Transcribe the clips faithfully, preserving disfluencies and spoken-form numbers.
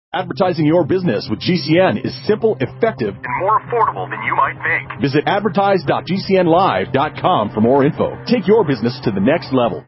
Advertising your business with G C N is simple, effective, and more affordable than you might think. Visit advertise dot g c n live dot com for more info. Take your business to the next level.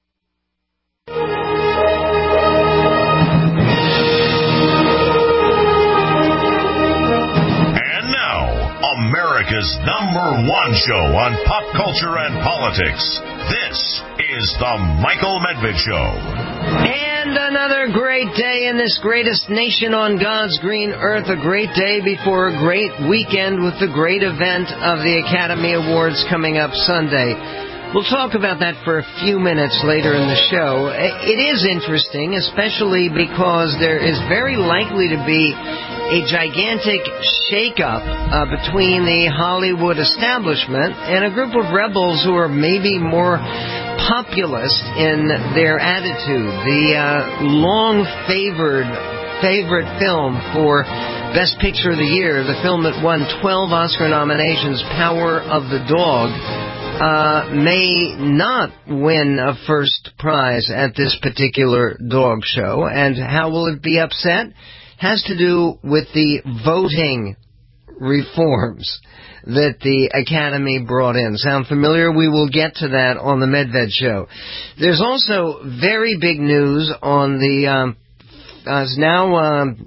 And now, America's number one show on pop culture and politics. This is The Michael Medved Show. And another great day in this greatest nation on God's green earth. A great day before a great weekend with the great event of the Academy Awards coming up Sunday. We'll talk about that for a few minutes later in the show. It is interesting, especially because there is very likely to be a gigantic shakeup uh, between the Hollywood establishment and a group of rebels who are maybe more populist in their attitude. The uh, long favored favorite film for Best Picture of the Year, the film that won twelve Oscar nominations, Power of the Dog, uh, may not win a first prize at this particular dog show. And how will it be upset? Has to do with the voting reforms that the Academy brought in. Sound familiar? We will get to that on the Medved Show. There's also very big news on the um, uh, now um,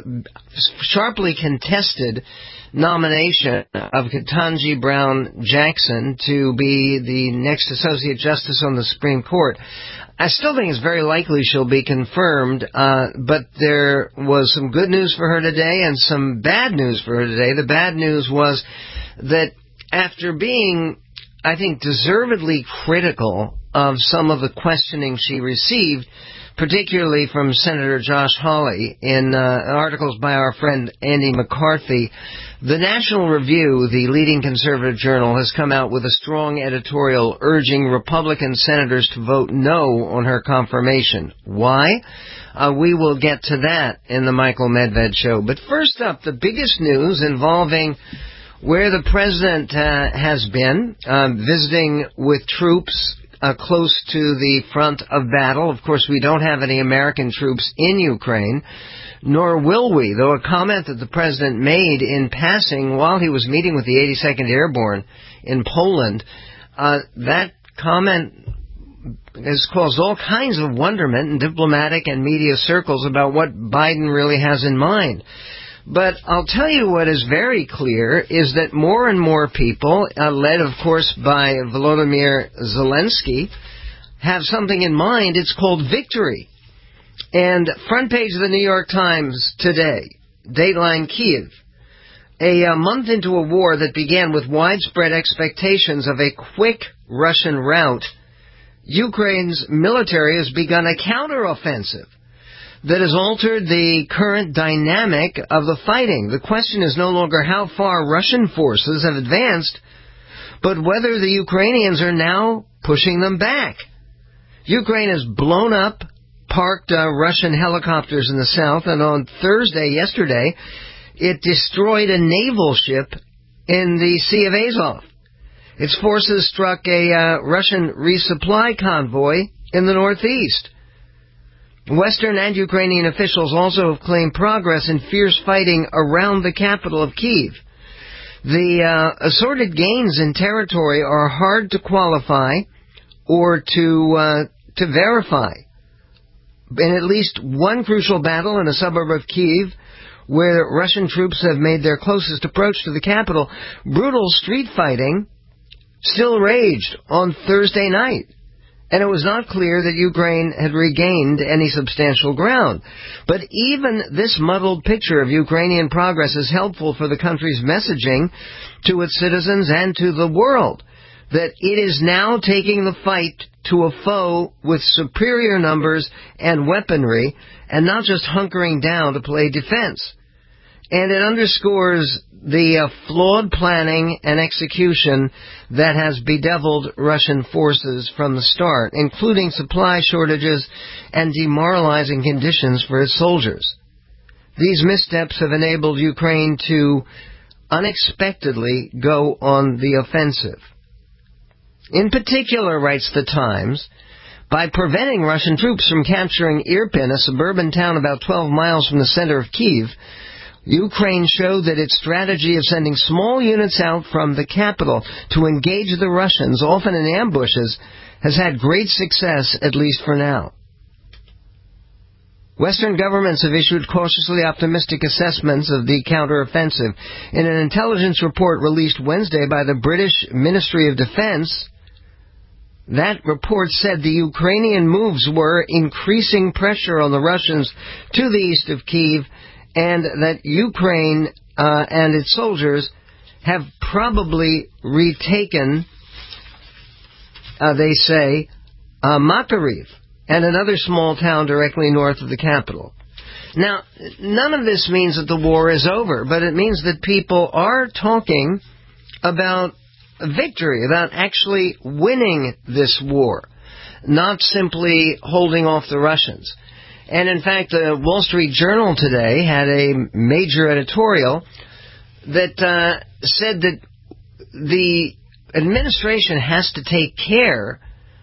sharply contested nomination of Ketanji Brown Jackson to be the next Associate Justice on the Supreme Court. I still think it's very likely she'll be confirmed, uh, but there was some good news for her today and some bad news for her today. The bad news was that after being, I think, deservedly critical of some of the questioning she received, particularly from Senator Josh Hawley in uh, articles by our friend Andy McCarthy, the National Review, the leading conservative journal, has come out with a strong editorial urging Republican senators to vote no on her confirmation. Why? Uh, we will get to that in the Michael Medved Show. But first up, the biggest news involving where the president uh, has been, uh, visiting with troops uh, close to the front of battle. Of course, we don't have any American troops in Ukraine, nor will we, though a comment that the president made in passing while he was meeting with the eighty-second Airborne in Poland, uh, that comment has caused all kinds of wonderment in diplomatic and media circles about what Biden really has in mind. But I'll tell you what is very clear is that more and more people, uh, led, of course, by Volodymyr Zelensky, have something in mind. It's called victory. And front page of the New York Times today, Dateline Kyiv. A, a month into a war that began with widespread expectations of a quick Russian rout, Ukraine's military has begun a counteroffensive that has altered the current dynamic of the fighting. The question is no longer how far Russian forces have advanced, but whether the Ukrainians are now pushing them back. Ukraine has blown up parked uh, Russian helicopters in the south, and on Thursday, yesterday, it destroyed a naval ship in the Sea of Azov. Its forces struck a uh, Russian resupply convoy in the northeast. Western and Ukrainian officials also have claimed progress in fierce fighting around the capital of Kyiv. The uh, assorted gains in territory are hard to qualify or to uh, to verify. In at least one crucial battle in a suburb of Kyiv, where Russian troops have made their closest approach to the capital, brutal street fighting still raged on Thursday night. And it was not clear that Ukraine had regained any substantial ground. But even this muddled picture of Ukrainian progress is helpful for the country's messaging to its citizens and to the world, that it is now taking the fight to a foe with superior numbers and weaponry, and not just hunkering down to play defense. And it underscores the uh, flawed planning and execution that has bedeviled Russian forces from the start, including supply shortages and demoralizing conditions for its soldiers. These missteps have enabled Ukraine to unexpectedly go on the offensive. In particular, writes the Times, by preventing Russian troops from capturing Irpin, a suburban town about twelve miles from the center of Kyiv. Ukraine showed that its strategy of sending small units out from the capital to engage the Russians, often in ambushes, has had great success, at least for now. Western governments have issued cautiously optimistic assessments of the counteroffensive. In an intelligence report released Wednesday by the British Ministry of Defense, that report said the Ukrainian moves were increasing pressure on the Russians to the east of Kyiv, and that Ukraine uh, and its soldiers have probably retaken, uh, they say, uh, Makariv, and another small town directly north of the capital. Now, none of this means that the war is over, but it means that people are talking about victory, about actually winning this war, not simply holding off the Russians. And in fact, the Wall Street Journal today had a major editorial that uh, said that the administration has to take care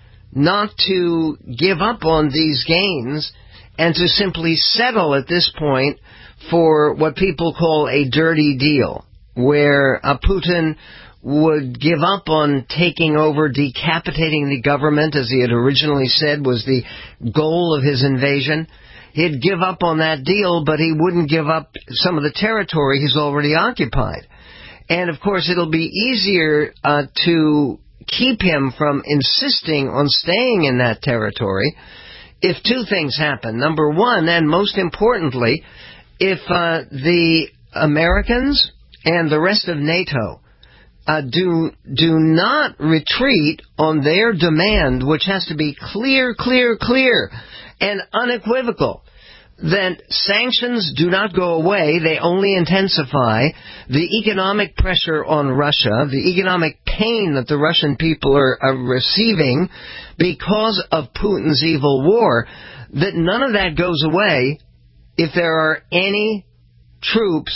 not to give up on these gains and to simply settle at this point for what people call a dirty deal, where uh, Putin would give up on taking over, decapitating the government, as he had originally said was the goal of his invasion. He'd give up on that deal, but he wouldn't give up some of the territory he's already occupied. And, of course, it'll be easier uh, to keep him from insisting on staying in that territory if two things happen. Number one, and most importantly, if uh, the Americans and the rest of NATO Uh, do do not retreat on their demand, which has to be clear, clear, clear, and unequivocal, then sanctions do not go away. They only intensify the economic pressure on Russia, the economic pain that the Russian people are, are receiving because of Putin's evil war, that none of that goes away if there are any troops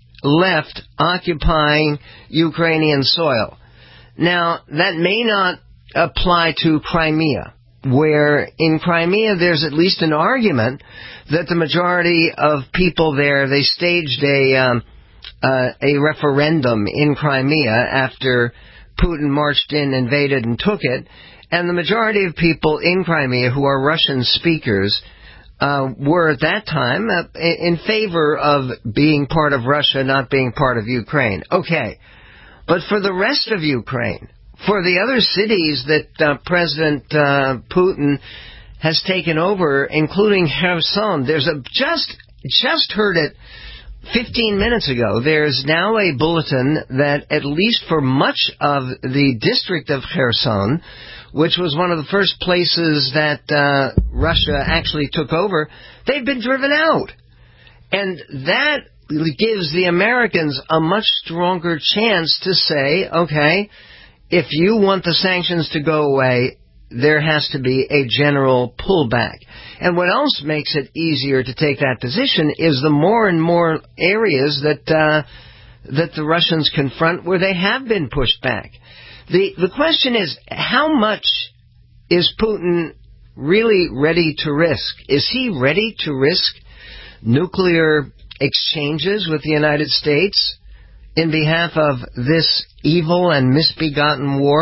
left occupying Ukrainian soil. Now, that may not apply to Crimea, where in Crimea there's at least an argument that the majority of people there, they staged a um, uh, a referendum in Crimea after Putin marched in, invaded, and took it, and the majority of people in Crimea who are Russian speakers Uh, were at that time uh, in favor of being part of Russia, not being part of Ukraine. Okay. But for the rest of Ukraine, for the other cities that uh, President uh, Putin has taken over, including Kherson, there's a just, just heard it fifteen minutes ago, there's now a bulletin that at least for much of the district of Kherson, which was one of the first places that uh, Russia actually took over, they've been driven out. And that gives the Americans a much stronger chance to say, okay, if you want the sanctions to go away, there has to be a general pullback. And what else makes it easier to take that position is the more and more areas that uh, that the Russians confront where they have been pushed back. The the question is, how much is Putin really ready to risk? Is he ready to risk nuclear exchanges with the United States in behalf of this evil and misbegotten war?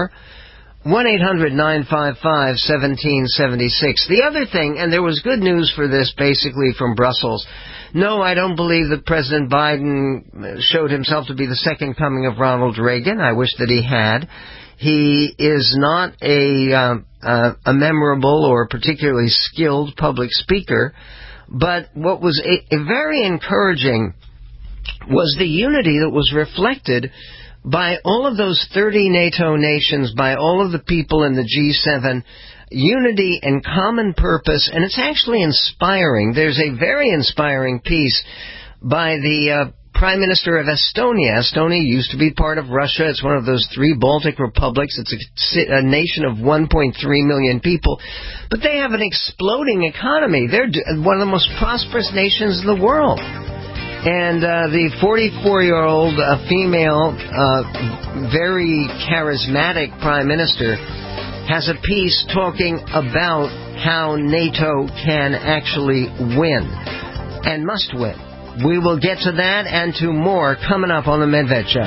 one eight hundred nine five five one seven seven six. The other thing, and there was good news for this basically from Brussels. No, I don't believe that President Biden showed himself to be the second coming of Ronald Reagan. I wish that he had. He is not a, uh, uh, a memorable or particularly skilled public speaker, but what was a, a very encouraging was the unity that was reflected by all of those thirty NATO nations, by all of the people in the G seven, unity and common purpose, and it's actually inspiring. There's a very inspiring piece by the uh, Prime Minister of Estonia. Estonia used to be part of Russia. It's one of those three Baltic republics. It's a, a nation of one point three million people. But they have an exploding economy. They're one of the most prosperous nations in the world. And uh, the forty-four-year-old uh, female, uh, very charismatic Prime Minister has a piece talking about how NATO can actually win and must win. We will get to that and to more coming up on the Medved Show.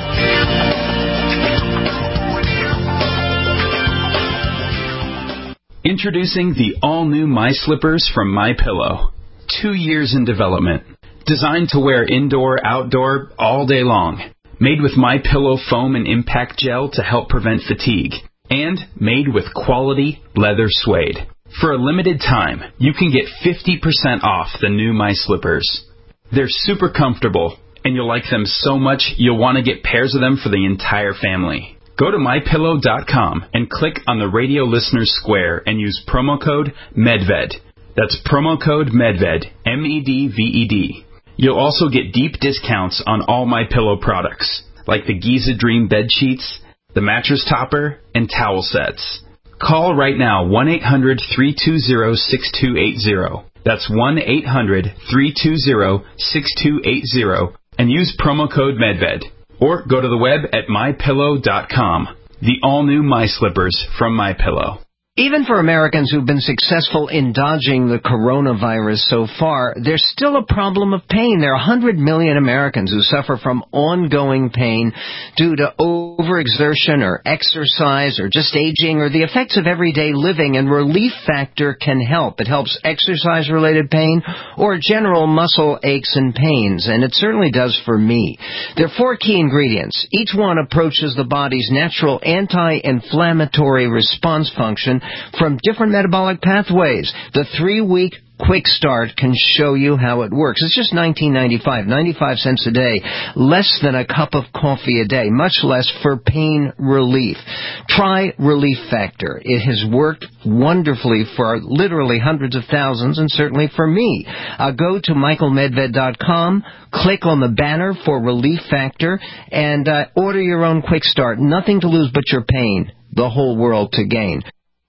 Introducing the all-new My Slippers from MyPillow. Two years in development. Designed to wear indoor, outdoor, all day long. Made with MyPillow foam and impact gel to help prevent fatigue. And made with quality leather suede. For a limited time, you can get fifty percent off the new My Slippers. They're super comfortable, and you'll like them so much you'll want to get pairs of them for the entire family. Go to my pillow dot com and click on the radio listeners square and use promo code MEDVED. That's promo code MEDVED, M E D V E D. You'll also get deep discounts on all MyPillow products, like the Giza Dream bed sheets, the mattress topper, and towel sets. Call right now, one eight hundred, three two zero, six two eight zero. That's one eight hundred, three two zero, six two eight zero, and use promo code MEDVED. Or go to the web at my pillow dot com. The all-new My Slippers from MyPillow. Even for Americans who've been successful in dodging the coronavirus so far, there's still a problem of pain. There are one hundred million Americans who suffer from ongoing pain due to overexertion or exercise or just aging or the effects of everyday living, and Relief Factor can help. It helps exercise-related pain or general muscle aches and pains, and it certainly does for me. There are four key ingredients. Each one approaches the body's natural anti-inflammatory response function from different metabolic pathways. The three-week Quick Start can show you how it works. It's just nineteen ninety-five, ninety-five cents a day, less than a cup of coffee a day, much less for pain relief. Try Relief Factor. It has worked wonderfully for literally hundreds of thousands, and certainly for me. Uh, go to michael medved dot com, click on the banner for Relief Factor, and uh, order your own Quick Start. Nothing to lose but your pain. The whole world to gain.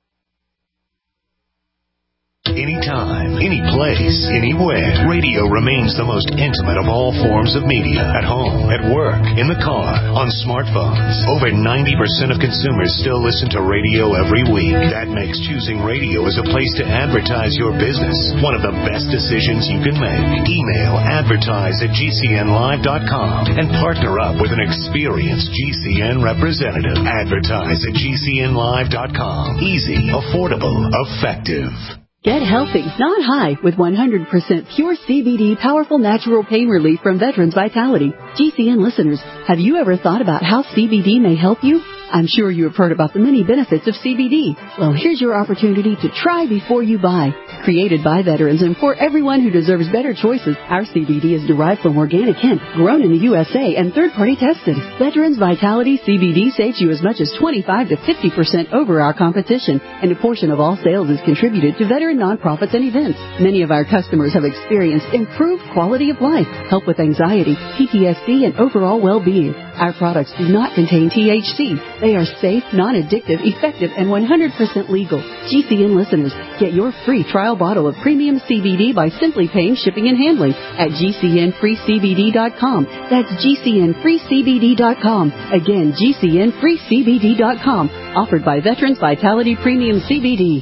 Anytime, any place, anywhere. Radio remains the most intimate of all forms of media. At home, at work, in the car, on smartphones. Over ninety percent of consumers still listen to radio every week. That makes choosing radio as a place to advertise your business one of the best decisions you can make. Email advertise at g c n live dot com and partner up with an experienced G C N representative. Advertise at g c n live dot com. Easy, affordable, effective. Get healthy, not high, with one hundred percent pure C B D powerful natural pain relief from Veterans Vitality. G C N listeners, have you ever thought about how C B D may help you? I'm sure you have heard about the many benefits of C B D. Well, here's your opportunity to try before you buy. Created by veterans and for everyone who deserves better choices, our C B D is derived from organic hemp, grown in the U S A, and third-party tested. Veterans Vitality C B D saves you as much as twenty-five to fifty percent over our competition, and a portion of all sales is contributed to veteran nonprofits and events. Many of our customers have experienced improved quality of life, help with anxiety, P T S D, and overall well-being. Our products do not contain T H C. They are safe, non-addictive, effective, and one hundred percent legal. G C N listeners, get your free trial bottle of premium C B D by simply paying shipping and handling at g c n free c b d dot com. That's g c n free c b d dot com. Again, g c n free c b d dot com. Offered by Veterans Vitality Premium C B D.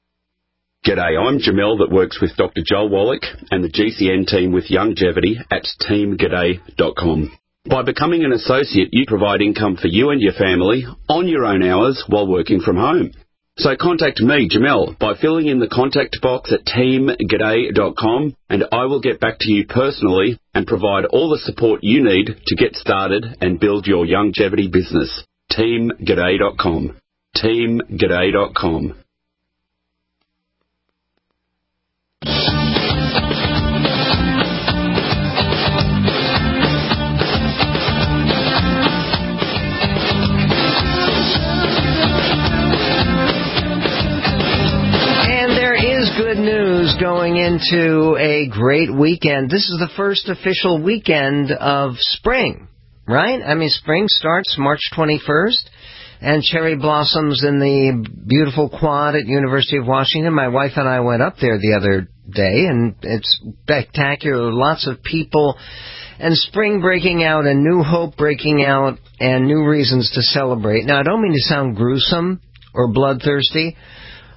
G'day, I'm Jamel that works with Doctor Joel Wallach and the G C N team with Youngevity at team g'day dot com. By becoming an associate, you provide income for you and your family on your own hours while working from home. So contact me, Jamel, by filling in the contact box at team g'day dot com, and I will get back to you personally and provide all the support you need to get started and build your Youngevity business. team g'day dot com. team g'day dot com. Good news going into a great weekend. This is the first official weekend of spring, right? I mean, spring starts March twenty-first, and cherry blossoms in the beautiful quad at University of Washington. My wife and I went up there the other day, and it's spectacular. Lots of people, and spring breaking out, and new hope breaking out, and new reasons to celebrate. Now, I don't mean to sound gruesome or bloodthirsty,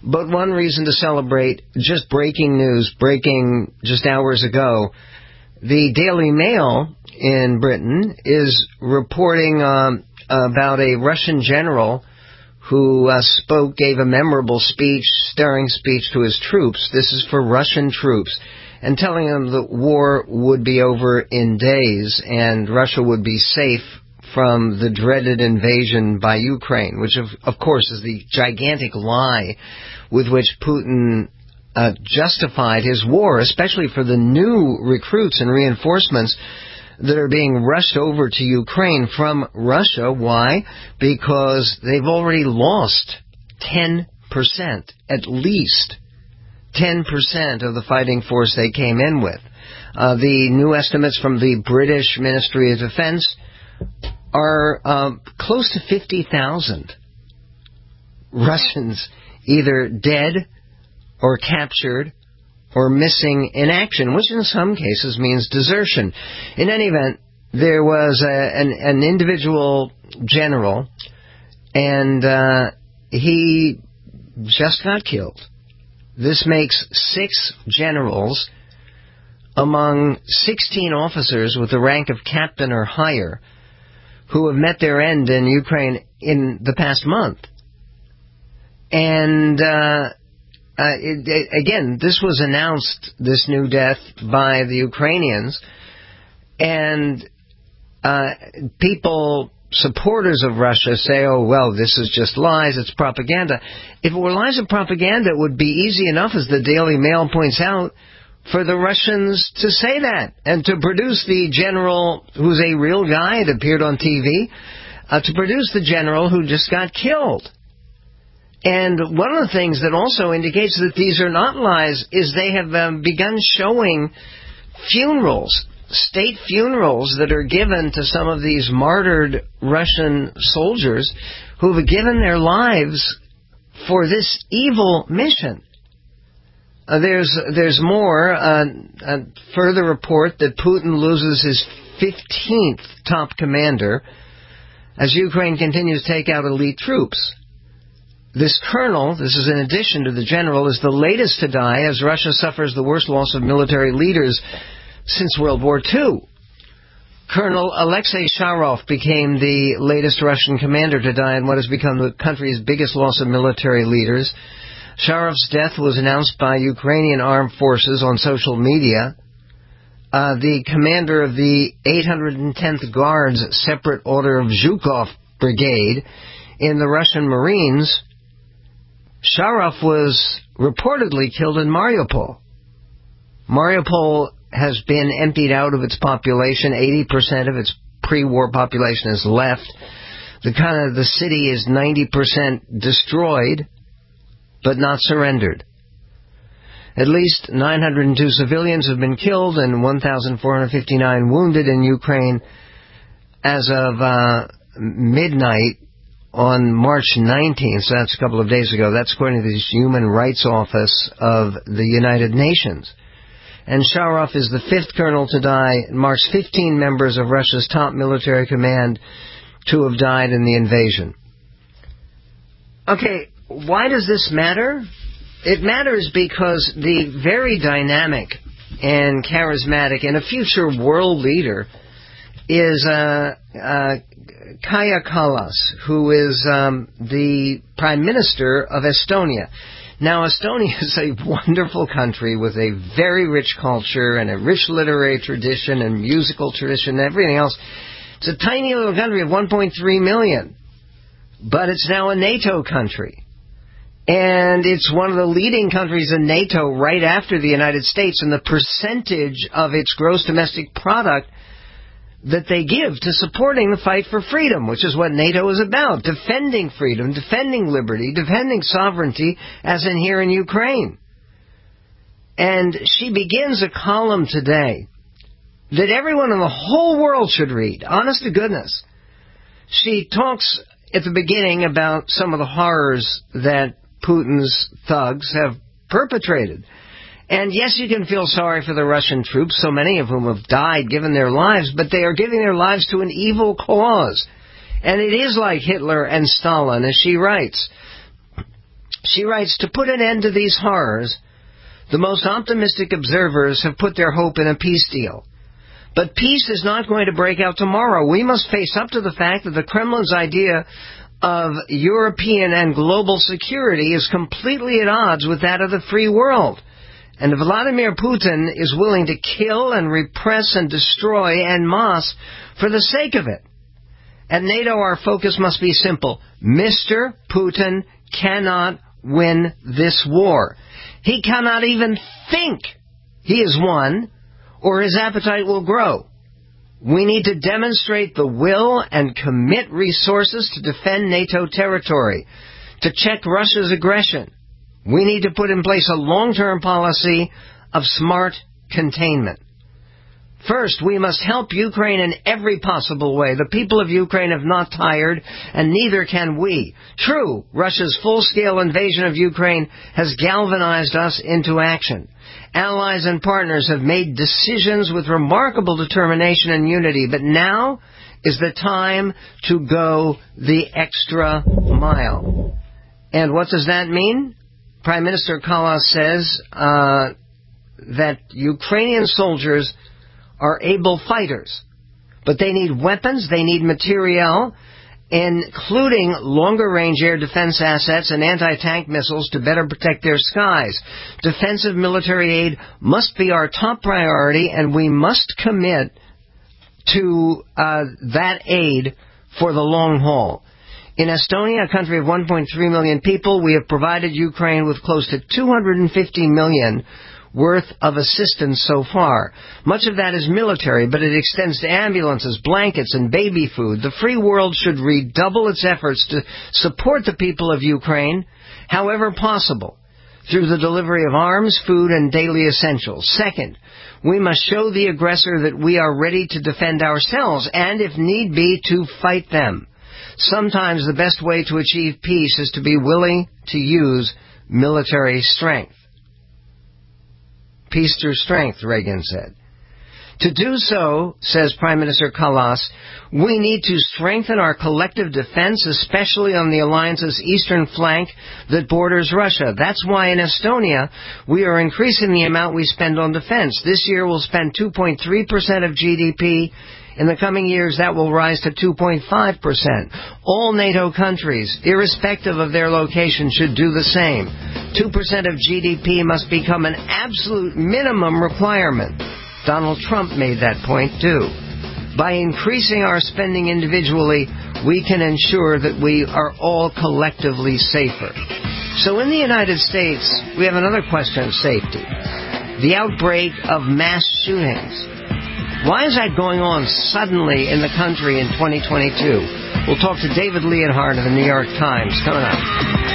But one reason to celebrate, just breaking news, breaking just hours ago, the Daily Mail in Britain is reporting um, about a Russian general who uh, spoke, gave a memorable speech, stirring speech to his troops. This is for Russian troops, and telling them that war would be over in days and Russia would be safe from the dreaded invasion by Ukraine, which of, of course is the gigantic lie with which Putin uh, justified his war, especially for the new recruits and reinforcements that are being rushed over to Ukraine from Russia. Why? Because they've already lost ten percent, at least ten percent of the fighting force they came in with. Uh, the new estimates from the British Ministry of Defense are um, close to fifty thousand Russians either dead or captured or missing in action, which in some cases means desertion. In any event, there was a, an, an individual general, and uh, he just got killed. This makes six generals among sixteen officers with the rank of captain or higher who have met their end in Ukraine in the past month. And uh, uh, it, it, again, this was announced, this new death, by the Ukrainians. And uh, people, supporters of Russia, say, oh, well, this is just lies, it's propaganda. If it were lies and propaganda, it would be easy enough, as the Daily Mail points out, for the Russians to say that and to produce the general who's a real guy, it appeared on T V, uh, to produce the general who just got killed. And one of the things that also indicates that these are not lies is they have um, begun showing funerals, state funerals that are given to some of these martyred Russian soldiers who have given their lives for this evil mission. Uh, there's there's more. Uh, a further report that Putin loses his fifteenth top commander as Ukraine continues to take out elite troops. This colonel, this is in addition to the general, is the latest to die as Russia suffers the worst loss of military leaders since World War Two. Colonel Alexei Sharov became the latest Russian commander to die in what has become the country's biggest loss of military leaders. Sharov's death was announced by Ukrainian armed forces on social media. Uh, the commander of the eight hundred tenth Guards Separate Order of Zhukov Brigade in the Russian Marines, Sharov was reportedly killed in Mariupol. Mariupol has been emptied out of its population. eighty percent of its pre-war population has left. The kind of the city is ninety percent destroyed, but not surrendered. At least nine hundred two civilians have been killed and one thousand four hundred fifty-nine wounded in Ukraine as of uh, midnight on March nineteenth, so that's a couple of days ago. That's according to the Human Rights Office of the United Nations. And Sharov is the fifth colonel to die, and marks fifteen members of Russia's top military command to have died in the invasion. Okay, why does this matter? It matters because the very dynamic and charismatic and a future world leader is uh, uh, Kaja Kallas, who is um, the Prime Minister of Estonia. Now, Estonia is a wonderful country with a very rich culture and a rich literary tradition and musical tradition and everything else. It's a tiny little country of one point three million, but it's now a NATO country. And it's one of the leading countries in NATO right after the United States, and the percentage of its gross domestic product that they give to supporting the fight for freedom, which is what NATO is about, defending freedom, defending liberty, defending sovereignty, as in here in Ukraine. And she begins a column today that everyone in the whole world should read, honest to goodness. She talks at the beginning about some of the horrors that Putin's thugs have perpetrated. And yes, you can feel sorry for the Russian troops, so many of whom have died, given their lives, but they are giving their lives to an evil cause. And it is like Hitler and Stalin, as she writes. She writes, to put an end to these horrors, the most optimistic observers have put their hope in a peace deal. But peace is not going to break out tomorrow. We must face up to the fact that the Kremlin's idea of European and global security is completely at odds with that of the free world. And Vladimir Putin is willing to kill and repress and destroy en masse for the sake of it. At NATO, our focus must be simple. Mister Putin cannot win this war. He cannot even think he has won, or his appetite will grow. We need to demonstrate the will and commit resources to defend NATO territory, to check Russia's aggression. We need to put in place a long-term policy of smart containment. First, we must help Ukraine in every possible way. The people of Ukraine have not tired, and neither can we. True, Russia's full-scale invasion of Ukraine has galvanized us into action. Allies and partners have made decisions with remarkable determination and unity, but now is the time to go the extra mile. And what does that mean? Prime Minister Kallas says uh, that Ukrainian soldiers are able fighters, but they need weapons, they need materiel, including longer-range air defense assets and anti-tank missiles to better protect their skies. Defensive military aid must be our top priority, and we must commit to uh, that aid for the long haul. In Estonia, a country of one point three million people, we have provided Ukraine with close to two hundred fifty million dollars worth of assistance so far. Much of that is military, but it extends to ambulances, blankets, and baby food. The free world should redouble its efforts to support the people of Ukraine, however possible, through the delivery of arms, food, and daily essentials. Second, we must show the aggressor that we are ready to defend ourselves, and if need be, to fight them. Sometimes the best way to achieve peace is to be willing to use military strength. Peace through strength, Reagan said. To do so, says Prime Minister Kallas, we need to strengthen our collective defense, especially on the alliance's eastern flank that borders Russia. That's why in Estonia, we are increasing the amount we spend on defense. This year we'll spend two point three percent of G D P. In the coming years, that will rise to two point five percent. All NATO countries, irrespective of their location, should do the same. two percent of G D P must become an absolute minimum requirement. Donald Trump made that point, too. By increasing our spending individually, we can ensure that we are all collectively safer. So in the United States, we have another question of safety. The outbreak of mass shootings. Why is that going on suddenly in the country in twenty twenty-two? We'll talk to David Leonhardt of the New York Times coming up.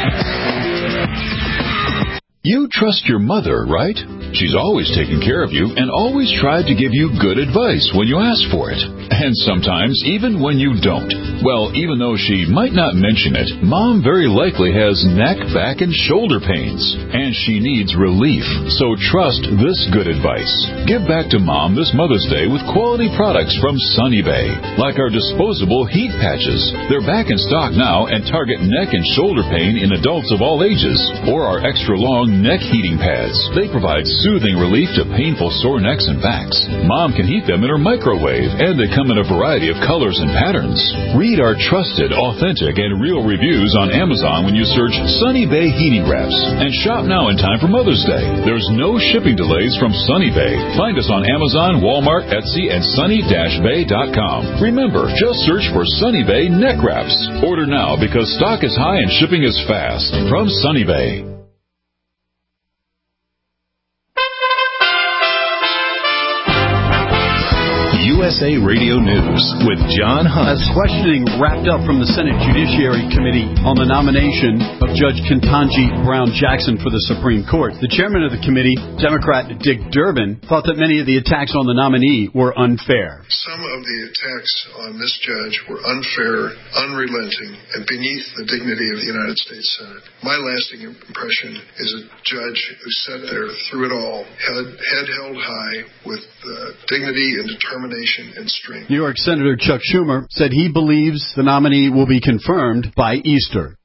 You trust your mother, right? She's always taken care of you and always tried to give you good advice when you ask for it. And sometimes even when you don't. Well, even though she might not mention it, Mom very likely has neck, back, and shoulder pains. And she needs relief. So trust this good advice. Give back to Mom this Mother's Day with quality products from Sunny Bay. Like our disposable heat patches. They're back in stock now and target neck and shoulder pain in adults of all ages. Or our extra long neck heating pads. They provide soothing relief to painful sore necks and backs. Mom can heat them in her microwave, and they come in a variety of colors and patterns. Read our trusted, authentic, and real reviews on Amazon when you search Sunny Bay Heating Wraps. And shop now in time for Mother's Day. There's no shipping delays from Sunny Bay. Find us on Amazon, Walmart, Etsy, and sunny dash bay dot com. Remember, just search for Sunny Bay Neck Wraps. Order now because stock is high and shipping is fast. From Sunny Bay. U S A Radio News with John Hunt. As questioning wrapped up from the Senate Judiciary Committee on the nomination of Judge Ketanji Brown Jackson for the Supreme Court, the chairman of the committee, Democrat Dick Durbin, thought that many of the attacks on the nominee were unfair. Some of the attacks on this judge were unfair, unrelenting, and beneath the dignity of the United States Senate. My lasting impression is a judge who sat there through it all, head, head held high with uh, dignity and determination and strength. New York Senator Chuck Schumer said he believes the nominee will be confirmed by Easter.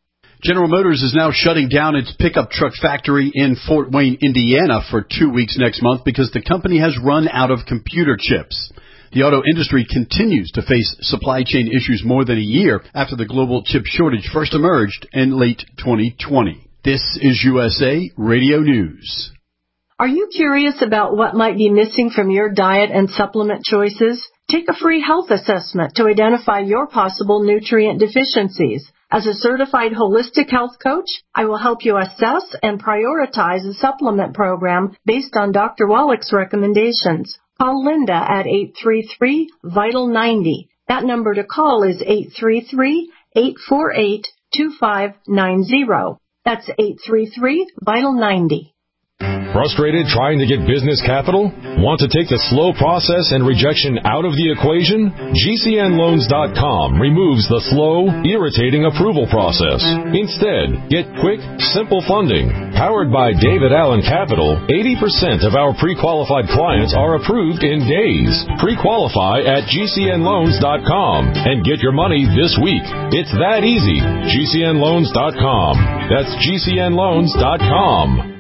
General Motors is now shutting down its pickup truck factory in Fort Wayne, Indiana for two weeks next month because the company has run out of computer chips. The auto industry continues to face supply chain issues more than a year after the global chip shortage first emerged in late twenty twenty. This is U S A Radio News. Are you curious about what might be missing from your diet and supplement choices? Take a free health assessment to identify your possible nutrient deficiencies. As a certified holistic health coach, I will help you assess and prioritize a supplement program based on Doctor Wallach's recommendations. Call Linda at eight three three, vital ninety. That number to call is eight three three, eight four eight, two five nine zero. That's eight three three, vital ninety. Frustrated trying to get business capital? Want to take the slow process and rejection out of the equation? G C N loans dot com removes the slow, irritating approval process. Instead, get quick, simple funding. Powered by David Allen Capital, eighty percent of our pre-qualified clients are approved in days. Pre-qualify at G C N loans dot com and get your money this week. It's that easy. G C N loans dot com. That's G C N loans dot com.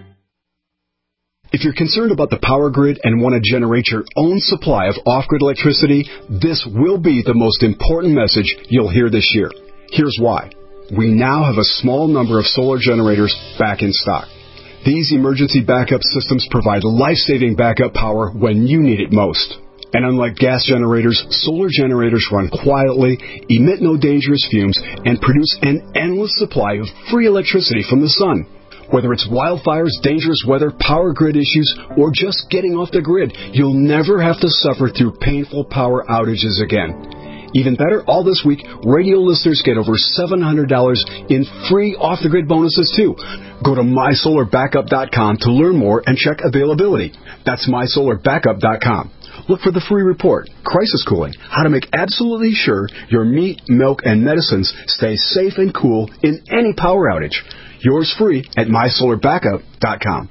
If you're concerned about the power grid and want to generate your own supply of off-grid electricity, this will be the most important message you'll hear this year. Here's why. We now have a small number of solar generators back in stock. These emergency backup systems provide life-saving backup power when you need it most. And unlike gas generators, solar generators run quietly, emit no dangerous fumes, and produce an endless supply of free electricity from the sun. Whether it's wildfires, dangerous weather, power grid issues, or just getting off the grid, you'll never have to suffer through painful power outages again. Even better, all this week, radio listeners get over seven hundred dollars in free off-the-grid bonuses, too. Go to my solar backup dot com to learn more and check availability. That's my solar backup dot com. Look for the free report, Crisis Cooling, how to make absolutely sure your meat, milk, and medicines stay safe and cool in any power outage. Yours free at my solar backup dot com.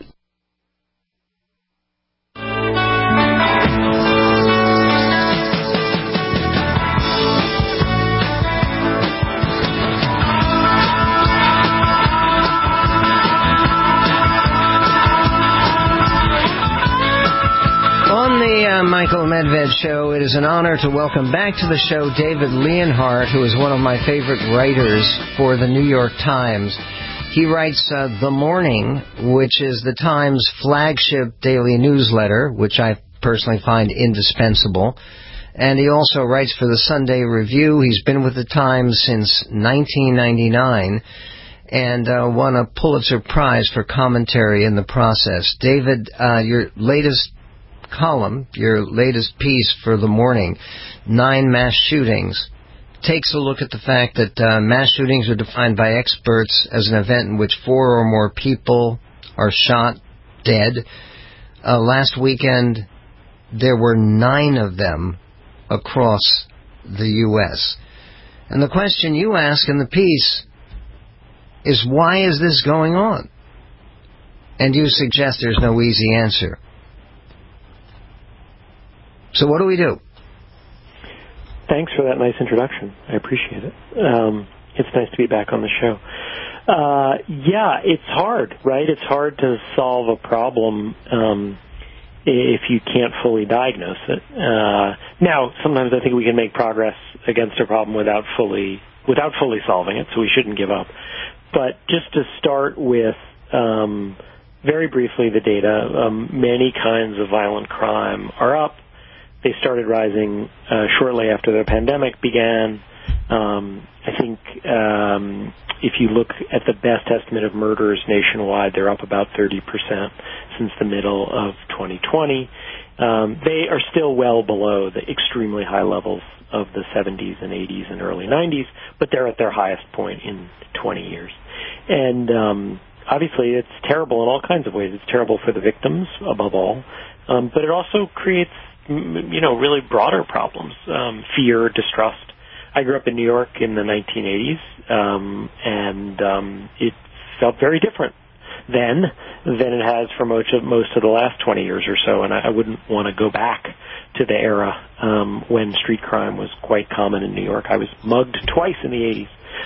On the uh, Michael Medved Show, it is an honor to welcome back to the show David Leonhardt, who is one of my favorite writers for the New York Times. He writes uh, The Morning, which is the Times' flagship daily newsletter, which I personally find indispensable. And he also writes for the Sunday Review. He's been with the Times since nineteen ninety-nine and uh, won a Pulitzer Prize for commentary in the process. David, uh, your latest column, your latest piece for The Morning, Nine Mass Shootings, takes a look at the fact that uh, mass shootings are defined by experts as an event in which four or more people are shot dead. Uh, last weekend, there were nine of them across the U S And the question you ask in the piece is, why is this going on? And you suggest there's no easy answer. So what do we do? Thanks for that nice introduction. I appreciate it. Um, it's nice to be back on the show. Uh, yeah, it's hard, right? It's hard to solve a problem um, if you can't fully diagnose it. Uh, now, sometimes I think we can make progress against a problem without fully without fully solving it, so we shouldn't give up. But just to start with, um, very briefly, the data, um, many kinds of violent crime are up. They started rising uh, shortly after the pandemic began. Um, I think um, if you look at the best estimate of murders nationwide, they're up about thirty percent since the middle of twenty twenty. Um, they are still well below the extremely high levels of the seventies and eighties and early nineties, but they're at their highest point in twenty years. And um, obviously it's terrible in all kinds of ways. It's terrible for the victims, above all, um, but it also creates you know, really broader problems, um, fear, distrust. I grew up in New York in the nineteen eighties, um, and um, it felt very different then than it has for most of, most of the last twenty years or so, and I, I wouldn't want to go back to the era um, when street crime was quite common in New York. I was mugged twice in the eighties.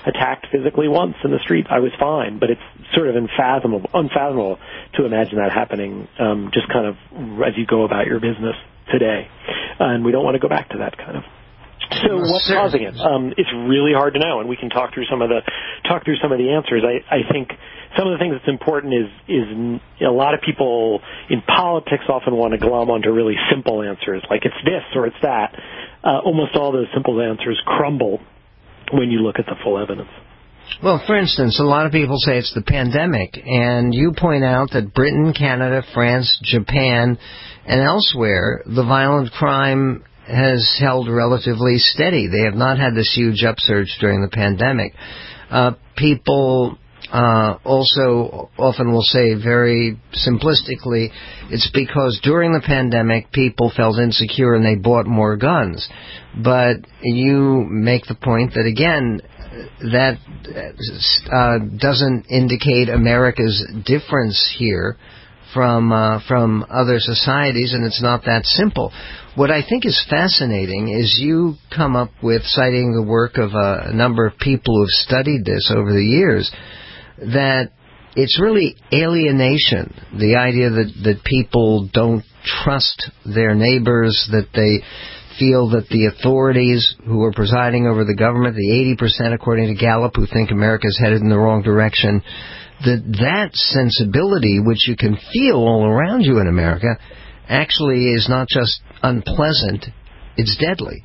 attacked physically once in the street. I was fine, but it's sort of unfathomable, unfathomable to imagine that happening um, just kind of as you go about your business today. And we don't want to go back to that kind of. So what's causing it? Um, it's really hard to know, and we can talk through some of the talk through some of the answers. I, I think some of the things that's important is is a lot of people in politics often want to glom onto really simple answers, like it's this or it's that. Uh, almost all those simple answers crumble when you look at the full evidence. Well, for instance, a lot of people say it's the pandemic, and you point out that Britain, Canada, France, Japan, and elsewhere, the violent crime has held relatively steady. They have not had this huge upsurge during the pandemic. Uh, people uh, also often will say very simplistically, it's because during the pandemic people felt insecure and they bought more guns. But you make the point that, again, that uh, doesn't indicate America's difference here from uh, from other societies, and it's not that simple. What I think is fascinating is you come up with, citing the work of a, a number of people who have studied this over the years, that it's really alienation, the idea that, that people don't trust their neighbors, that they feel that the authorities who are presiding over the government, the eighty percent according to Gallup who think America's headed in the wrong direction, that that sensibility, which you can feel all around you in America, actually is not just unpleasant, it's deadly.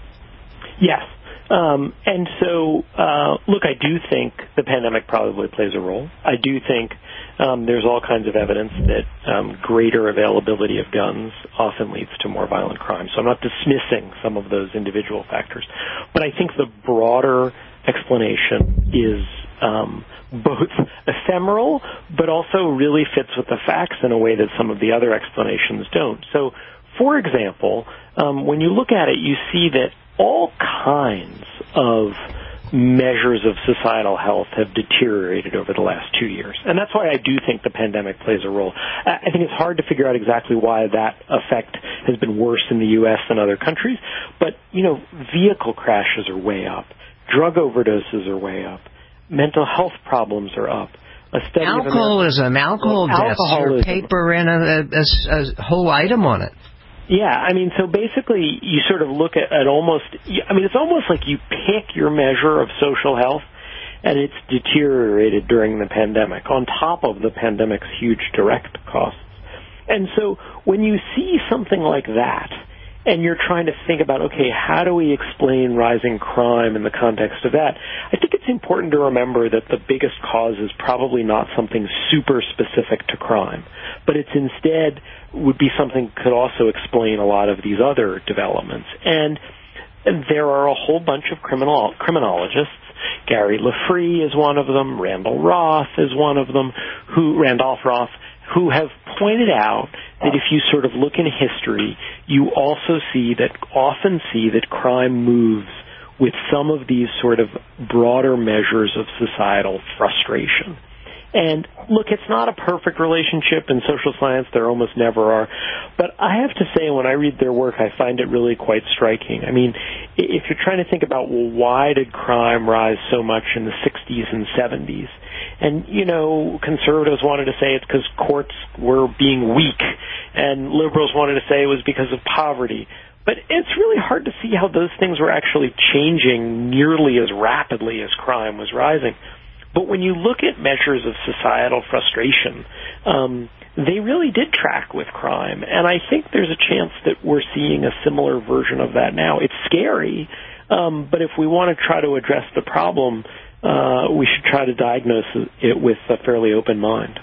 Yes. Um, and so, uh, look, I do think the pandemic probably plays a role. I do think um, there's all kinds of evidence that um, greater availability of guns often leads to more violent crime. So I'm not dismissing some of those individual factors. But I think the broader explanation is um, both ephemeral, but also really fits with the facts in a way that some of the other explanations don't. So, for example, um, when you look at it, you see that all kinds of measures of societal health have deteriorated over the last two years. And that's why I do think the pandemic plays a role. I think it's hard to figure out exactly why that effect has been worse in the U S than other countries. But, you know, vehicle crashes are way up. Drug overdoses are way up. Mental health problems are up. A study Alcoholism, of alcohol deaths, your paper ran a, a, a whole item on it. Yeah, I mean, so basically you sort of look at, at almost, I mean, it's almost like you pick your measure of social health and it's deteriorated during the pandemic on top of the pandemic's huge direct costs. And so when you see something like that and you're trying to think about, okay, how do we explain rising crime in the context of that, I think it's important to remember that the biggest cause is probably not something super specific to crime, but it's instead would be something that could also explain a lot of these other developments. And, and there are a whole bunch of criminal, criminologists. Gary Lafree is one of them. Randall Roth is one of them. Who Randolph Roth, who have pointed out that if you sort of look in history, you also see that, often see that crime moves with some of these sort of broader measures of societal frustration. And look, it's not a perfect relationship in social science. There almost never are. But I have to say, when I read their work, I find it really quite striking. I mean, if you're trying to think about, well, why did crime rise so much in the sixties and seventies? And, you know, conservatives wanted to say it's because courts were being weak, and liberals wanted to say it was because of poverty. But it's really hard to see how those things were actually changing nearly as rapidly as crime was rising. But when you look at measures of societal frustration, um, they really did track with crime. And I think there's a chance that we're seeing a similar version of that now. It's scary, um, but if we want to try to address the problem, uh, we should try to diagnose it with a fairly open mind.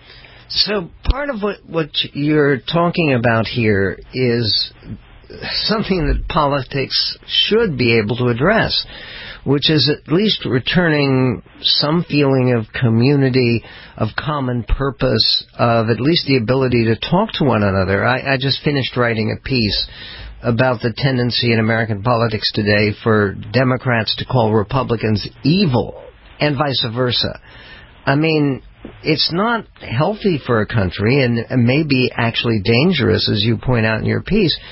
So part of what, what you're talking about here is something that politics should be able to address, which is at least returning some feeling of community, of common purpose, of at least the ability to talk to one another. I, I just finished writing a piece about the tendency in American politics today for Democrats to call Republicans evil, and vice versa. I mean, it's not healthy for a country, and may be actually dangerous, as you point out in your piece,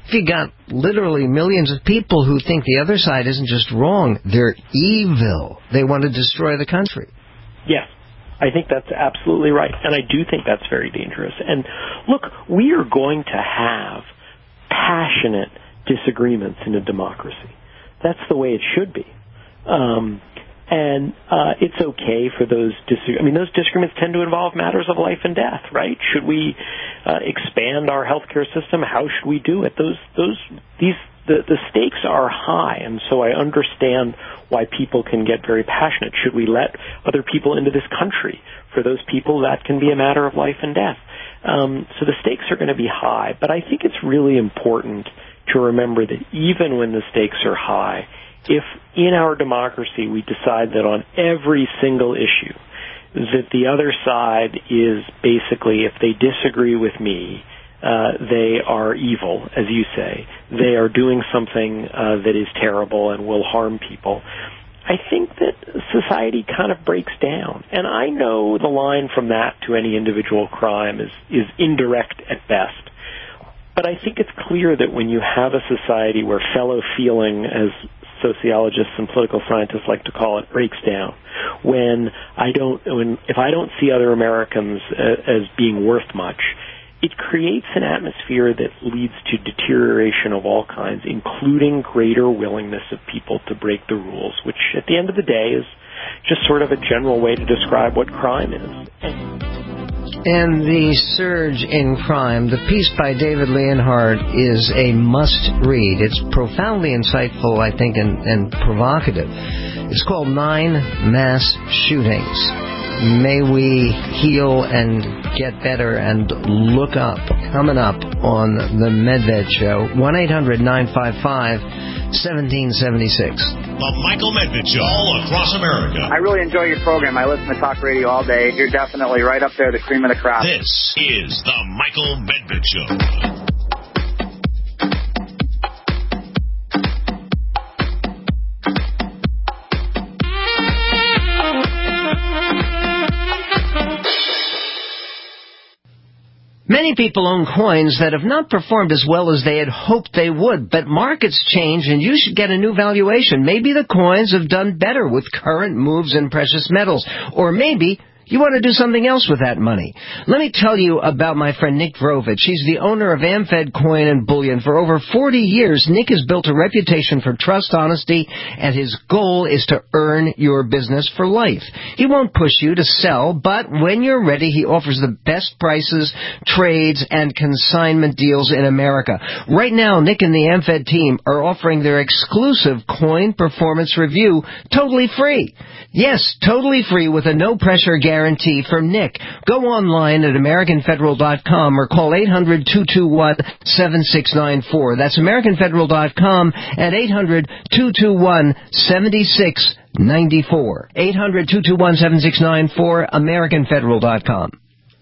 you got literally millions of people who think the other side isn't just wrong, they're evil. They want to destroy the country. Yes. I think that's absolutely right, and I do think that's very dangerous. And look, we are going to have passionate disagreements in a democracy. That's the way it should be. Um, and uh, it's okay for those disagreements. I mean, those disagreements tend to involve matters of life and death, right? Should we uh, expand our healthcare system? How should we do it? Those, those, these, the, the stakes are high, and so I understand why people can get very passionate. Should we let other people into this country? For those people, that can be a matter of life and death. Um, so the stakes are going to be high, but I think it's really important to remember that even when the stakes are high, if in our democracy we decide that on every single issue that the other side is basically, if they disagree with me, uh, they are evil, as you say, they are doing something uh, that is terrible and will harm people, I think that society kind of breaks down. And I know the line from that to any individual crime is, is indirect at best. But I think it's clear that when you have a society where fellow feeling, as sociologists and political scientists like to call it, breaks down, when I don't, when if I don't see other Americans uh, as being worth much, it creates an atmosphere that leads to deterioration of all kinds, including greater willingness of people to break the rules, which at the end of the day is just sort of a general way to describe what crime is. And the surge in crime, the piece by David Leonhardt is a must-read. It's profoundly insightful, I think, and, and provocative. It's called Nine Mass Shootings. May we heal and get better and look up. Coming up on the Medved Show, one eight hundred nine five five one seven seven six. The Michael Medved Show, all across America. I really enjoy your program. I listen to talk radio all day. You're definitely right up there, the cream of the crop. This is the Michael Medved Show. Many people own coins that have not performed as well as they had hoped they would, but markets change and you should get a new valuation. Maybe the coins have done better with current moves in precious metals, or maybe you want to do something else with that money. Let me tell you about my friend Nick Vrovich. He's the owner of AmFed Coin and Bullion. For over forty years, Nick has built a reputation for trust, honesty, and his goal is to earn your business for life. He won't push you to sell, but when you're ready, he offers the best prices, trades, and consignment deals in America. Right now, Nick and the AmFed team are offering their exclusive coin performance review totally free. Yes, totally free with a no-pressure guarantee from Nick. Go online at American Federal dot com or call eight hundred two two one seven six nine four. That's American Federal dot com at eight hundred two two one seven six nine four. eight hundred two two one seven six nine four, American Federal dot com.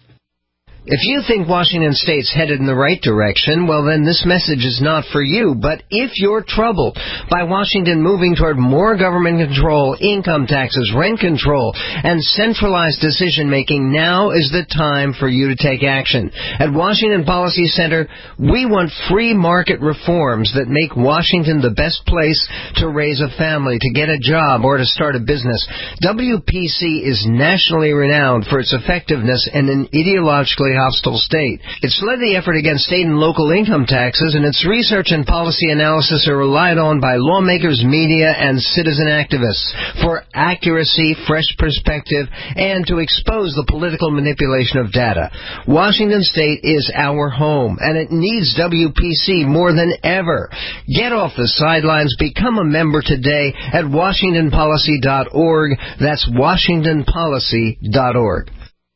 If you think Washington State's headed in the right direction, well, then this message is not for you. But if you're troubled by Washington moving toward more government control, income taxes, rent control, and centralized decision-making, now is the time for you to take action. At Washington Policy Center, we want free market reforms that make Washington the best place to raise a family, to get a job, or to start a business. W P C is nationally renowned for its effectiveness in an ideologically hostile state. It's led the effort against state and local income taxes, and its research and policy analysis are relied on by lawmakers, media, and citizen activists for accuracy, fresh perspective, and to expose the political manipulation of data. Washington State is our home, and it needs W P C more than ever. Get off the sidelines. Become a member today at washington policy dot org. That's washington policy dot org.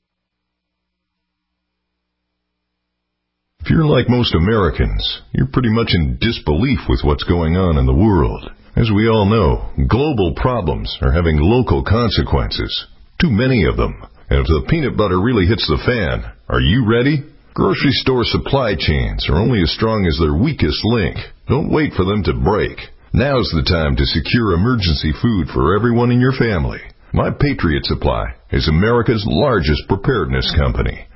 If you're like most Americans, you're pretty much in disbelief with what's going on in the world. As we all know, global problems are having local consequences. Too many of them. And if the peanut butter really hits the fan, are you ready? Grocery store supply chains are only as strong as their weakest link. Don't wait for them to break. Now's the time to secure emergency food for everyone in your family. My Patriot Supply is America's largest preparedness company.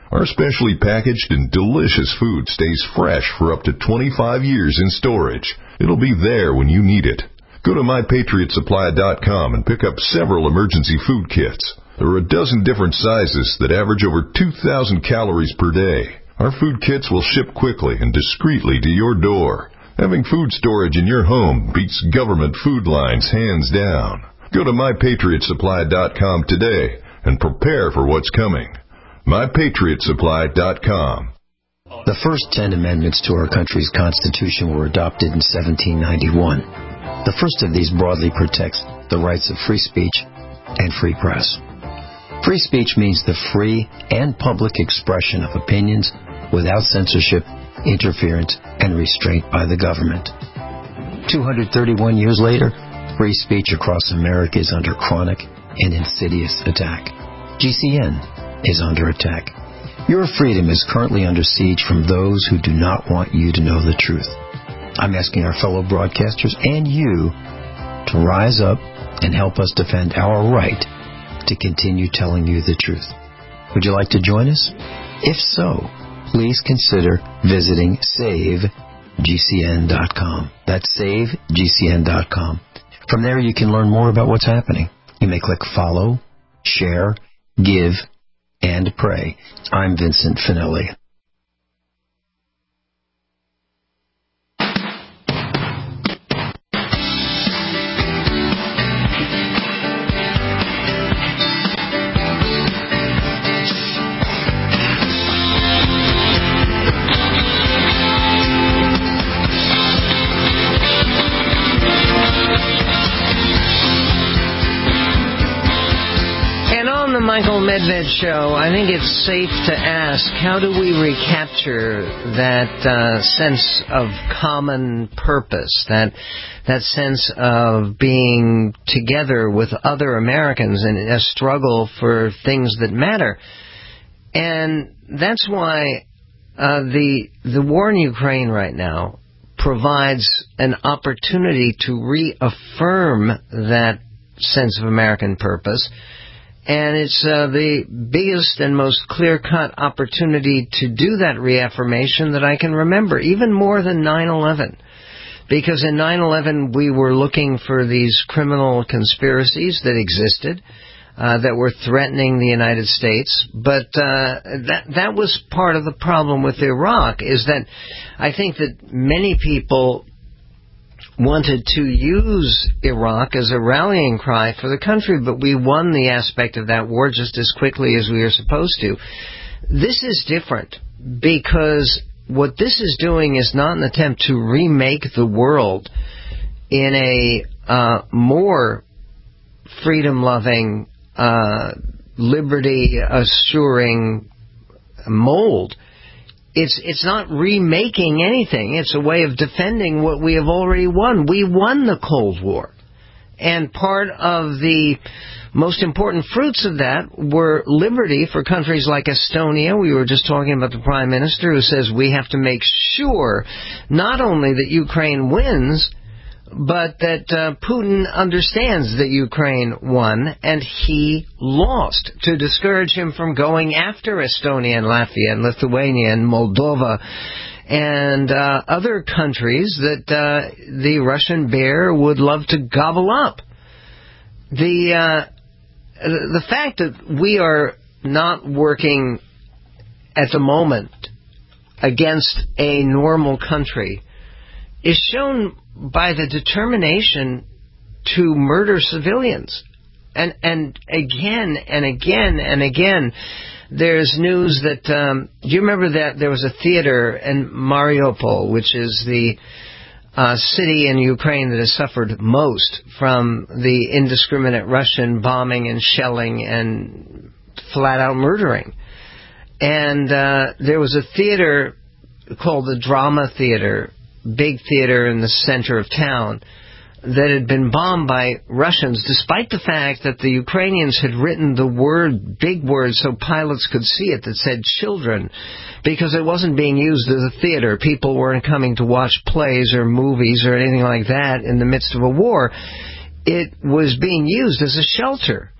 Our specially packaged and delicious food stays fresh for up to twenty-five years in storage. It'll be there when you need it. Go to my patriot supply dot com and pick up several emergency food kits. There are a dozen different sizes that average over two thousand calories per day. Our food kits will ship quickly and discreetly to your door. Having food storage in your home beats government food lines hands down. Go to my patriot supply dot com today and prepare for what's coming. my patriot supply dot com. The first ten amendments to our country's Constitution were adopted in seventeen ninety-one. The first of these broadly protects the rights of free speech and free press. Free speech means the free and public expression of opinions without censorship, interference, and restraint by the government. two hundred thirty-one years later, free speech across America is under chronic and insidious attack. G C N is under attack. Your freedom is currently under siege from those who do not want you to know the truth. I'm asking our fellow broadcasters and you to rise up and help us defend our right to continue telling you the truth. Would you like to join us? If so, please consider visiting save G C N dot com. That's save G C N dot com. From there, you can learn more about what's happening. You may click follow, share, give, and pray. I'm Vincent Finelli. Michael Medved Show, I think it's safe to ask, how do we recapture that uh, sense of common purpose, that that sense of being together with other Americans in a struggle for things that matter? And that's why uh, the the war in Ukraine right now provides an opportunity to reaffirm that sense of American purpose. And it's uh, the biggest and most clear-cut opportunity to do that reaffirmation that I can remember, even more than nine eleven. Because in nine eleven, we were looking for these criminal conspiracies that existed, uh, that were threatening the United States. But uh, that that was part of the problem with Iraq, is that I think that many people wanted to use Iraq as a rallying cry for the country, but we won the aspect of that war just as quickly as we were supposed to. This is different, because what this is doing is not an attempt to remake the world in a uh, more freedom-loving, uh, liberty-assuring mold. It's it's not remaking anything. It's a way of defending what we have already won. We won the Cold War. And part of the most important fruits of that were liberty for countries like Estonia. We were just talking about the Prime Minister who says we have to make sure not only that Ukraine wins, but that uh, Putin understands that Ukraine won and he lost, to discourage him from going after Estonia and Latvia and Lithuania and Moldova and uh, other countries that uh, the Russian bear would love to gobble up. The uh, the fact that we are not working at the moment against a normal country is shown by the determination to murder civilians. And and again and again and again, there's news that, um, do you remember that there was a theater in Mariupol, which is the uh, city in Ukraine that has suffered most from the indiscriminate Russian bombing and shelling and flat-out murdering. And uh, there was a theater called the Drama Theater, big theater in the center of town, that had been bombed by Russians, despite the fact that the Ukrainians had written the word, big words, so pilots could see it, that said children, because it wasn't being used as a theater. People weren't coming to watch plays or movies or anything like that in the midst of a war. It was being used as a shelter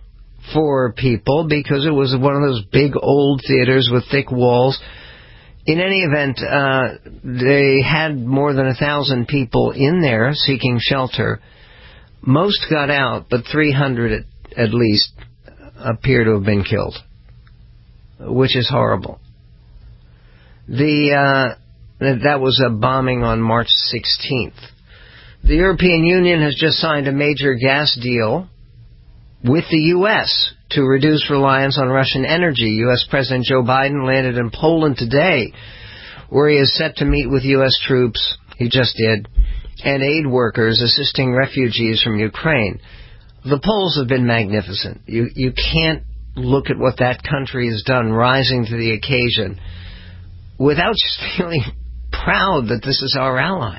for people because it was one of those big old theaters with thick walls. In any event, uh, they had more than a thousand people in there seeking shelter. Most got out, but three hundred at, at least appear to have been killed, which is horrible. The uh, that was a bombing on March sixteenth. The European Union has just signed a major gas deal with the U S to reduce reliance on Russian energy. U S President Joe Biden landed in Poland today, where he is set to meet with U S troops, he just did, and aid workers assisting refugees from Ukraine. The Poles have been magnificent. You, you can't look at what that country has done, rising to the occasion, without just feeling proud that this is our ally.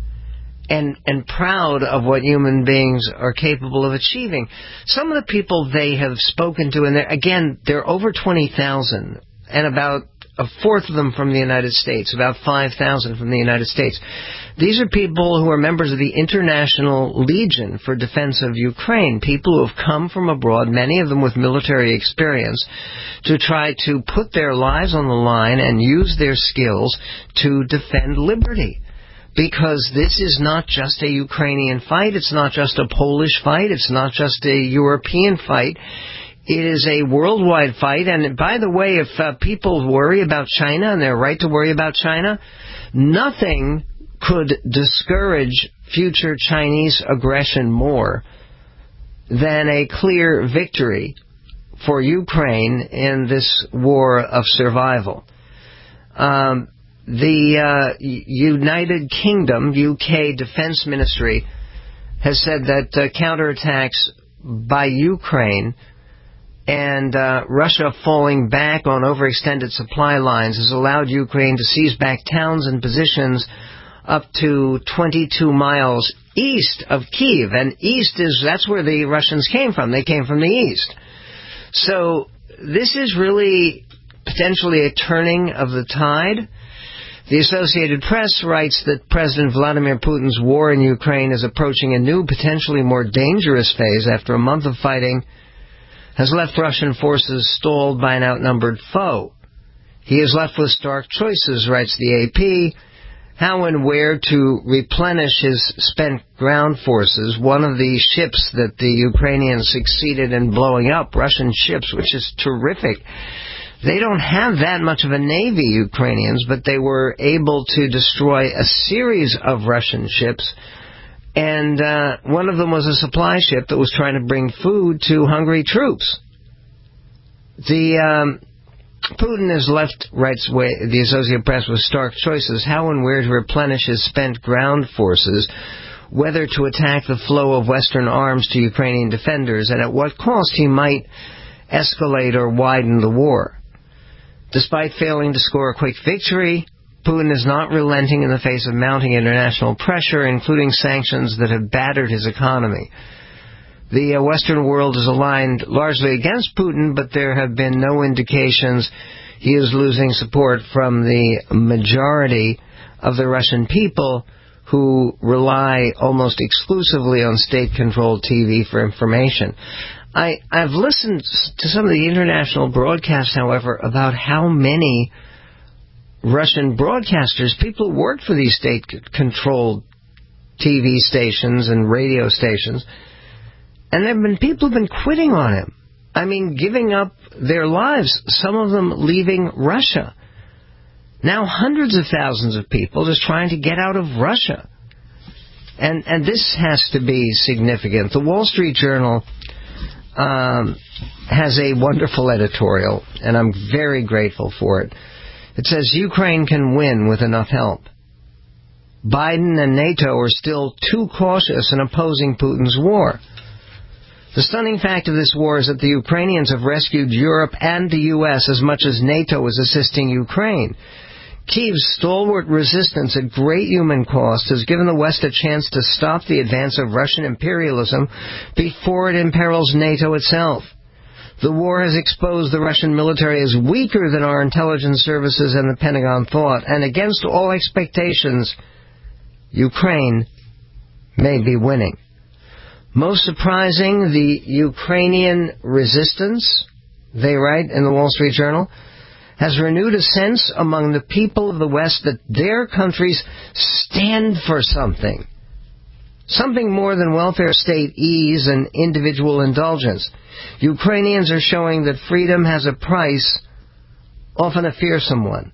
And and proud of what human beings are capable of achieving. Some of the people they have spoken to, and they're, again, they're over twenty thousand, and about a fourth of them from the United States, about five thousand from the United States. These are people who are members of the International Legion for Defense of Ukraine, people who have come from abroad, many of them with military experience, to try to put their lives on the line and use their skills to defend liberty. Because this is not just a Ukrainian fight, it's not just a Polish fight, it's not just a European fight. It is a worldwide fight. And by the way, if uh, people worry about China, and they're right to worry about China, nothing could discourage future Chinese aggression more than a clear victory for Ukraine in this war of survival. Um... The uh, United Kingdom, U K Defense Ministry, has said that uh, counterattacks by Ukraine and uh, Russia falling back on overextended supply lines has allowed Ukraine to seize back towns and positions up to twenty-two miles east of Kyiv. And east is, that's where the Russians came from. They came from the east. So this is really potentially a turning of the tide. The Associated Press writes that President Vladimir Putin's war in Ukraine is approaching a new, potentially more dangerous phase after a month of fighting has left Russian forces stalled by an outnumbered foe. He is left with stark choices, writes the A P, how and where to replenish his spent ground forces. One of the ships that the Ukrainians succeeded in blowing up, Russian ships, which is terrific. They don't have that much of a navy, Ukrainians, but they were able to destroy a series of Russian ships. And uh, one of them was a supply ship that was trying to bring food to hungry troops. The um, Putin is left, writes the Associated Press, with stark choices how and where to replenish his spent ground forces, whether to attack the flow of Western arms to Ukrainian defenders, and at what cost he might escalate or widen the war. Despite failing to score a quick victory, Putin is not relenting in the face of mounting international pressure, including sanctions that have battered his economy. The uh, Western world is aligned largely against Putin, but there have been no indications he is losing support from the majority of the Russian people, who rely almost exclusively on state-controlled T V for information. I, I've listened to some of the international broadcasts, however, about how many Russian broadcasters, people who work for these state-controlled T V stations and radio stations, and there have been people who have been quitting on him. I mean, giving up their lives, some of them leaving Russia. Now hundreds of thousands of people just trying to get out of Russia. And, and this has to be significant. The Wall Street Journal Um, has a wonderful editorial, and I'm very grateful for it. It says, Ukraine can win with enough help. Biden and NATO are still too cautious in opposing Putin's war. The stunning fact of this war is that the Ukrainians have rescued Europe and the U S as much as NATO is assisting Ukraine. Kyiv's stalwart resistance at great human cost has given the West a chance to stop the advance of Russian imperialism before it imperils NATO itself. The war has exposed the Russian military as weaker than our intelligence services and the Pentagon thought, and against all expectations, Ukraine may be winning. Most surprising, the Ukrainian resistance, they write in the Wall Street Journal, has renewed a sense among the people of the West that their countries stand for something. Something more than welfare state ease and individual indulgence. Ukrainians are showing that freedom has a price, often a fearsome one.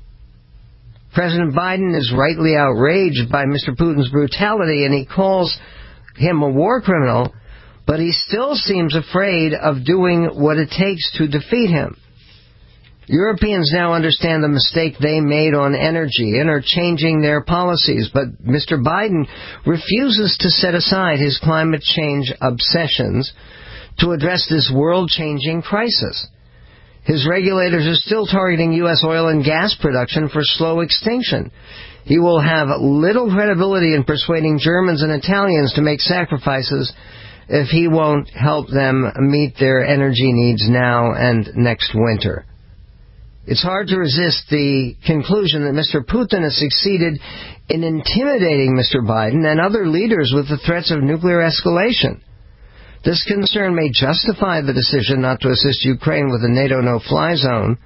President Biden is rightly outraged by Mister Putin's brutality, and he calls him a war criminal, but he still seems afraid of doing what it takes to defeat him. Europeans now understand the mistake they made on energy and are changing their policies, but Mister Biden refuses to set aside his climate change obsessions to address this world-changing crisis. His regulators are still targeting U S oil and gas production for slow extinction. He will have little credibility in persuading Germans and Italians to make sacrifices if he won't help them meet their energy needs now and next winter. It's hard to resist the conclusion that Mister Putin has succeeded in intimidating Mister Biden and other leaders with the threats of nuclear escalation. This concern may justify the decision not to assist Ukraine with a NATO no-fly zone,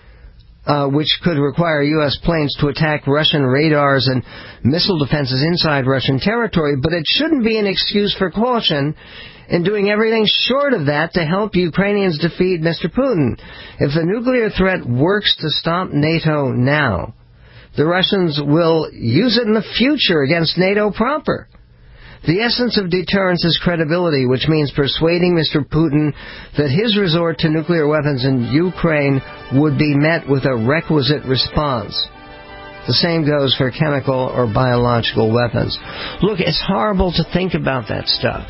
uh, which could require U S planes to attack Russian radars and missile defenses inside Russian territory, but it shouldn't be an excuse for caution in doing everything short of that to help Ukrainians defeat Mister Putin. If the nuclear threat works to stop NATO now, the Russians will use it in the future against NATO proper. The essence of deterrence is credibility, which means persuading Mister Putin that his resort to nuclear weapons in Ukraine would be met with a requisite response. The same goes for chemical or biological weapons. Look, it's horrible to think about that stuff.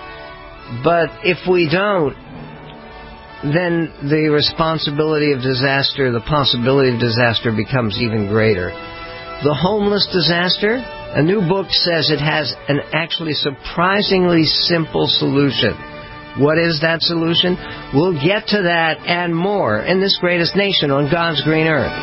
But if we don't, then the responsibility of disaster, the possibility of disaster becomes even greater. The homeless disaster, a new book says it has an actually surprisingly simple solution. What is that solution? We'll get to that and more in this greatest nation on God's green earth.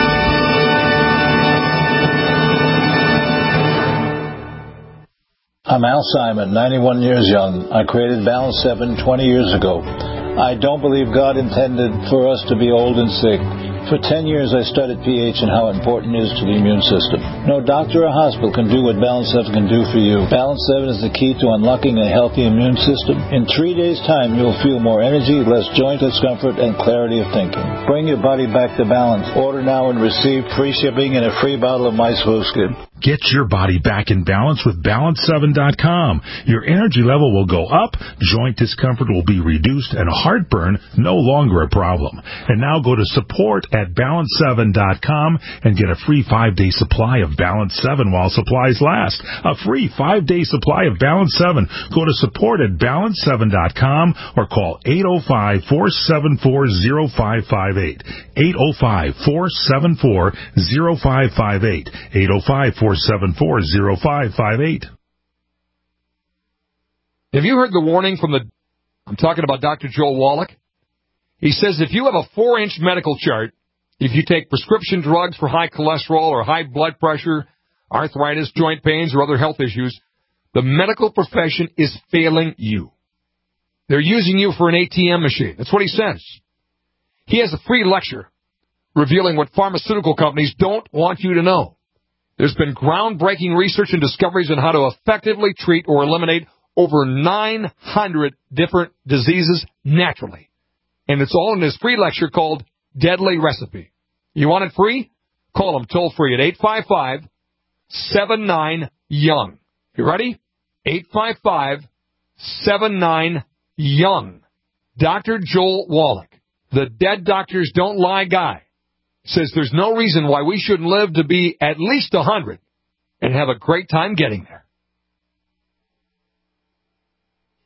I'm Al Simon, ninety-one years young. I created Balance seven twenty years ago. I don't believe God intended for us to be old and sick. For ten years, I studied pH and how important it is to the immune system. No doctor or hospital can do what Balance seven can do for you. Balance seven is the key to unlocking a healthy immune system. In three days' time, you'll feel more energy, less joint discomfort, and clarity of thinking. Bring your body back to balance. Order now and receive free shipping and a free bottle of MySwooSkin. Get your body back in balance with balance seven dot com. Your energy level will go up, joint discomfort will be reduced, and heartburn no longer a problem. And now go to support at balance seven dot com and get a free five-day supply of Balance seven while supplies last. A free five-day supply of Balance seven. Go to support at balance seven dot com or call eight oh five, four seven four, oh five five eight. eight oh five, four seven four, oh five five eight. eight oh five, four seven four, oh five five eight. Have you heard the warning from the... I'm talking about Doctor Joel Wallach. He says if you have a four-inch medical chart, if you take prescription drugs for high cholesterol or high blood pressure, arthritis, joint pains, or other health issues, the medical profession is failing you. They're using you for an A T M machine. That's what he says. He has a free lecture revealing what pharmaceutical companies don't want you to know. There's been groundbreaking research and discoveries on how to effectively treat or eliminate over nine hundred different diseases naturally. And it's all in his free lecture called Deadly Recipe. You want it free? Call him toll free at eight five five, seven nine, young. You ready? eight five five, seven nine, young. Doctor Joel Wallach, the Dead Doctors Don't Lie guy, says there's no reason why we shouldn't live to be at least one hundred and have a great time getting there.